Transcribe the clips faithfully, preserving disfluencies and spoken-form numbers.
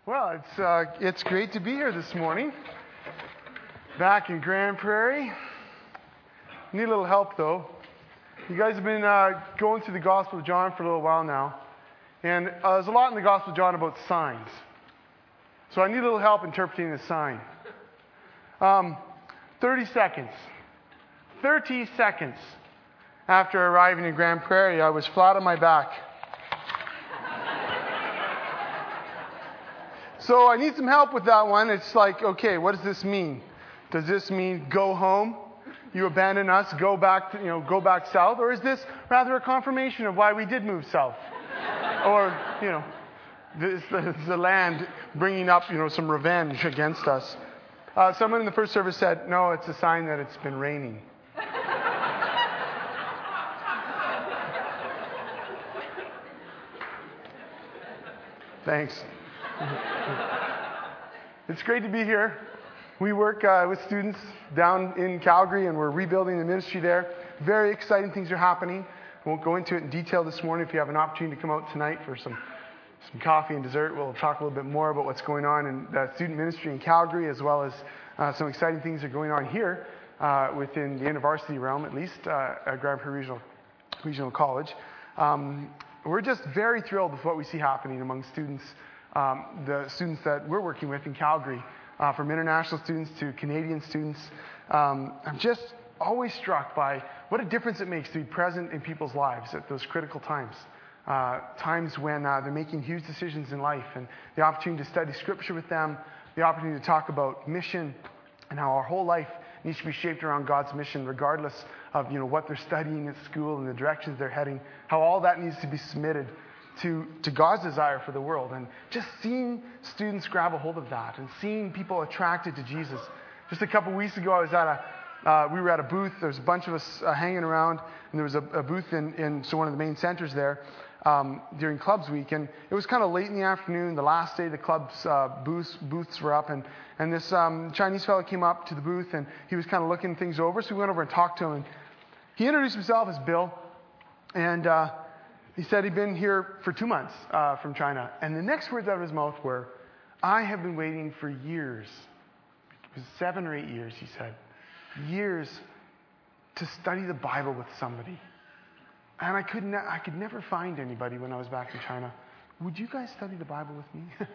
Well, it's uh, it's great to be here this morning. Back in Grand Prairie. Need a little help though. You guys have been uh, going through the Gospel of John for a little while now, and uh, there's a lot in the Gospel of John about signs. So I need a little help interpreting the sign. Um, Thirty seconds. Thirty seconds after arriving in Grand Prairie, I was flat on my back. So I need some help with that one. It's like, okay, what does this mean? Does this mean go home? You abandon us, go back, to, you know, go back south? Or is this rather a confirmation of why we did move south? Or, you know, this, this the land bringing up, you know, some revenge against us. Uh, someone in the first service said, no, it's a sign that it's been raining. Thanks. It's great to be here. We work uh, with students down in Calgary, and we're rebuilding the ministry there. Very exciting things are happening. I won't go into it in detail this morning. If you have an opportunity to come out tonight for some, some coffee and dessert, we'll talk a little bit more about what's going on in the student ministry in Calgary, as well as uh, some exciting things that are going on here uh, within the InterVarsity realm, at least uh, at Grand Prairie Regional, Regional College. Um, we're just very thrilled with what we see happening among students. Um, the students that we're working with in Calgary, uh, from international students to Canadian students. Um, I'm just always struck by what a difference it makes to be present in people's lives at those critical times. Uh, times when uh, they're making huge decisions in life, and the opportunity to study Scripture with them, the opportunity to talk about mission and how our whole life needs to be shaped around God's mission, regardless of you know what they're studying at school and the directions they're heading, how all that needs to be submitted To, to God's desire for the world. And just seeing students grab a hold of that and seeing people attracted to Jesus. Just a couple weeks ago, I was at a, uh, we were at a booth. There was a bunch of us uh, hanging around, and there was a, a booth in, in so one of the main centers there um, during Clubs Week. And it was kind of late in the afternoon, the last day the club's uh, booths, booths were up. And, and this um, Chinese fellow came up to the booth, and he was kind of looking things over. So we went over and talked to him. And he introduced himself as Bill. And uh, He said he'd been here for two months uh, from China. And the next words out of his mouth were, I have been waiting for years. It was seven or eight years, he said. Years to study the Bible with somebody. And I could, ne- I could never find anybody when I was back in China. Would you guys study the Bible with me?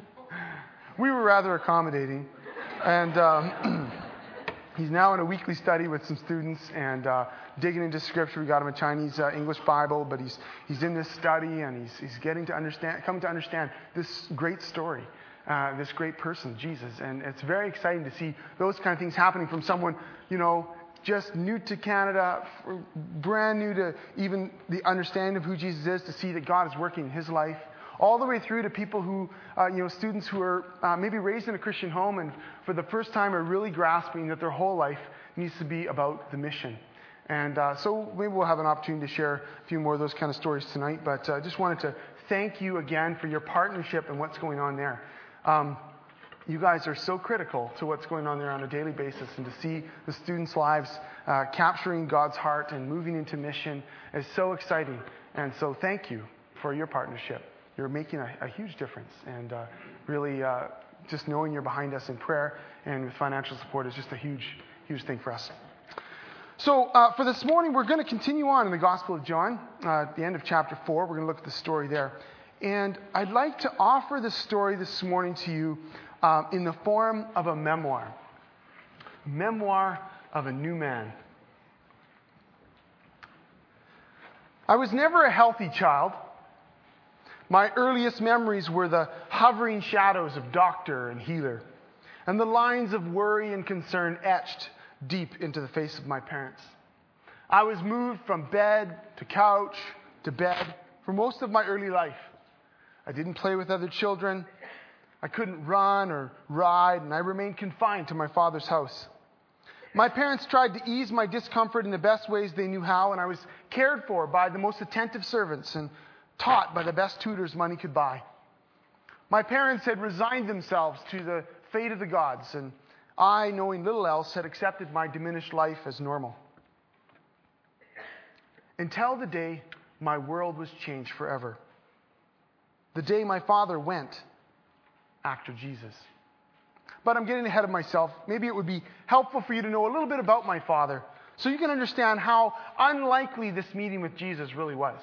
We were rather accommodating. And um, he's now in a weekly study with some students and uh, digging into Scripture. We got him a Chinese uh, English Bible, but he's he's in this study and he's he's getting to understand, coming to understand this great story, uh, this great person, Jesus. And it's very exciting to see those kind of things happening from someone, you know, just new to Canada, brand new to even the understanding of who Jesus is, to see that God is working in his life. All the way through to people who, uh, you know, students who are uh, maybe raised in a Christian home and for the first time are really grasping that their whole life needs to be about the mission. And uh, so maybe we'll have an opportunity to share a few more of those kind of stories tonight. But I uh, just wanted to thank you again for your partnership and what's going on there. Um, you guys are so critical to what's going on there on a daily basis. And to see the students' lives uh, capturing God's heart and moving into mission is so exciting. And so thank you for your partnership. You're making a, a huge difference, and uh, really uh, just knowing you're behind us in prayer and with financial support is just a huge, huge thing for us. So uh, for this morning, we're going to continue on in the Gospel of John, uh, at the end of chapter four. We're going to look at the story there. And I'd like to offer the story this morning to you uh, in the form of a memoir. Memoir of a new man. I was never a healthy child. My earliest memories were the hovering shadows of doctor and healer, and the lines of worry and concern etched deep into the face of my parents. I was moved from bed to couch to bed for most of my early life. I didn't play with other children. I couldn't run or ride, and I remained confined to my father's house. My parents tried to ease my discomfort in the best ways they knew how, and I was cared for by the most attentive servants and taught by the best tutors money could buy. My parents had resigned themselves to the fate of the gods, and I, knowing little else, had accepted my diminished life as normal. Until the day my world was changed forever. The day my father went after Jesus. But I'm getting ahead of myself. Maybe it would be helpful for you to know a little bit about my father so you can understand how unlikely this meeting with Jesus really was.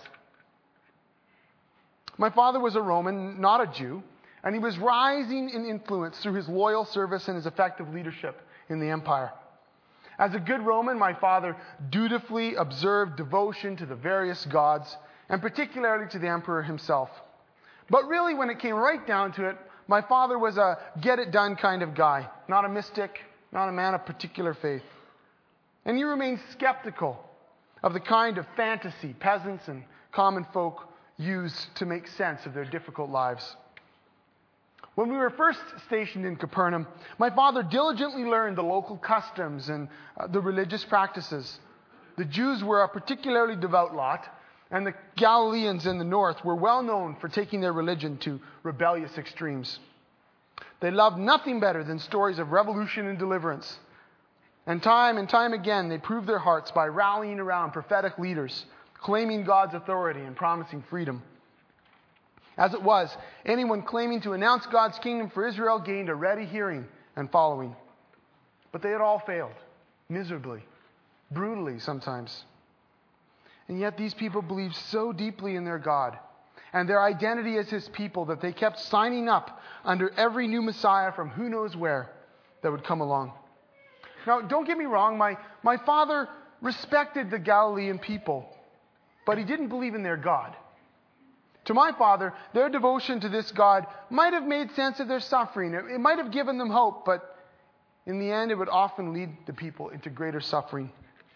My father was a Roman, not a Jew, and he was rising in influence through his loyal service and his effective leadership in the empire. As a good Roman, my father dutifully observed devotion to the various gods, and particularly to the emperor himself. But really, when it came right down to it, my father was a get-it-done kind of guy, not a mystic, not a man of particular faith. And he remained skeptical of the kind of fantasy peasants and common folk use to make sense of their difficult lives. When we were first stationed in Capernaum, my father diligently learned the local customs and uh, the religious practices. The Jews were a particularly devout lot, and the Galileans in the north were well known for taking their religion to rebellious extremes. They loved nothing better than stories of revolution and deliverance. And time and time again, they proved their hearts by rallying around prophetic leaders, claiming God's authority and promising freedom. As it was, anyone claiming to announce God's kingdom for Israel gained a ready hearing and following. But they had all failed, miserably, brutally sometimes. And yet these people believed so deeply in their God and their identity as His people that they kept signing up under every new Messiah from who knows where that would come along. Now, don't get me wrong, my, my father respected the Galilean people, but he didn't believe in their God. To my father, their devotion to this God might have made sense of their suffering. It, it might have given them hope, but in the end, it would often lead the people into greater suffering.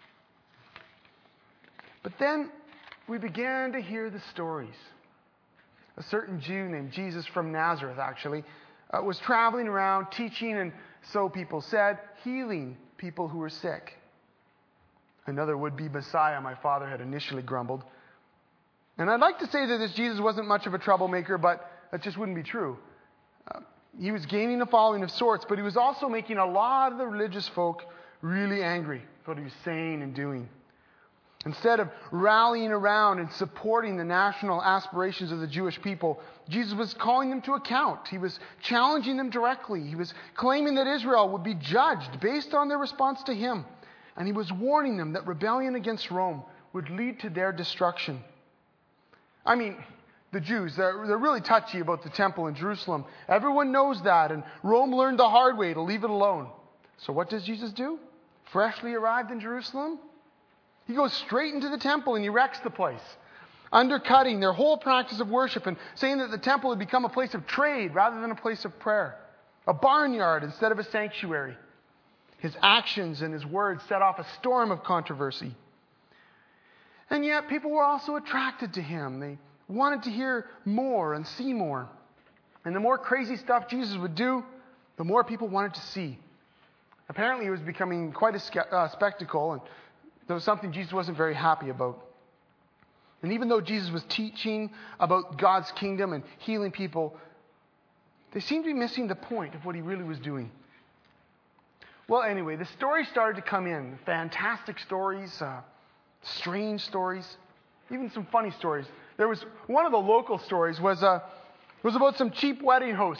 But then we began to hear the stories. A certain Jew named Jesus from Nazareth, actually, uh, was traveling around teaching, and so people said, healing people who were sick. Another would-be Messiah, my father had initially grumbled. And I'd like to say that this Jesus wasn't much of a troublemaker, but that just wouldn't be true. Uh, he was gaining a following of sorts, but he was also making a lot of the religious folk really angry with what he was saying and doing. Instead of rallying around and supporting the national aspirations of the Jewish people, Jesus was calling them to account. He was challenging them directly. He was claiming that Israel would be judged based on their response to him. And he was warning them that rebellion against Rome would lead to their destruction. I mean, the Jews, they're, they're really touchy about the temple in Jerusalem. Everyone knows that, and Rome learned the hard way to leave it alone. So what does Jesus do? Freshly arrived in Jerusalem? He goes straight into the temple and he wrecks the place, undercutting their whole practice of worship and saying that the temple had become a place of trade rather than a place of prayer, a barnyard instead of a sanctuary. His actions and his words set off a storm of controversy. And yet people were also attracted to him. They wanted to hear more and see more. And the more crazy stuff Jesus would do, the more people wanted to see. Apparently it was becoming quite a spe- uh, spectacle, and there was something Jesus wasn't very happy about. And even though Jesus was teaching about God's kingdom and healing people, they seemed to be missing the point of what he really was doing. Well, anyway, the stories started to come in. Fantastic stories, uh, strange stories, even some funny stories. There was one of the local stories was uh, was about some cheap wedding hosts